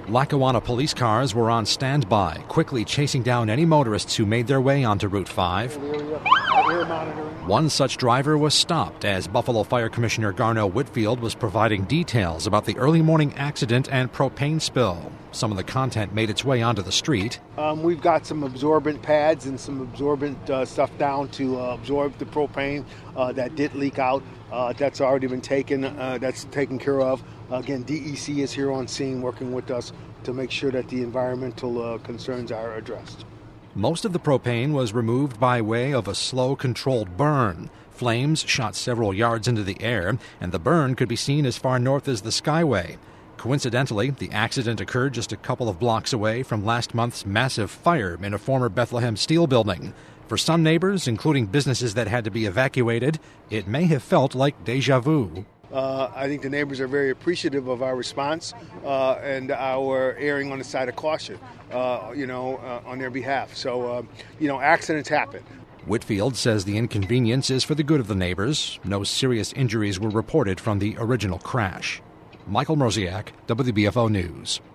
Lackawanna police cars were on standby, quickly chasing down any motorists who made their way onto Route 5. One such driver was stopped as Buffalo Fire Commissioner Garnell Whitfield was providing details about the early morning accident and propane spill. Some of the content made its way onto the street. We've got some absorbent pads and some absorbent stuff down to absorb the propane that did leak out. That's already been taken. That's taken care of. Again, DEC is here on scene working with us to make sure that the environmental concerns are addressed. Most of the propane was removed by way of a slow, controlled burn. Flames shot several yards into the air, and the burn could be seen as far north as the Skyway. Coincidentally, the accident occurred just a couple of blocks away from last month's massive fire in a former Bethlehem steel building. For some neighbors, including businesses that had to be evacuated, it may have felt like déjà vu. I think the neighbors are very appreciative of our response and our erring on the side of caution, on their behalf. So, accidents happen. Whitfield says the inconvenience is for the good of the neighbors. No serious injuries were reported from the original crash. Michael Mrosiak, WBFO News.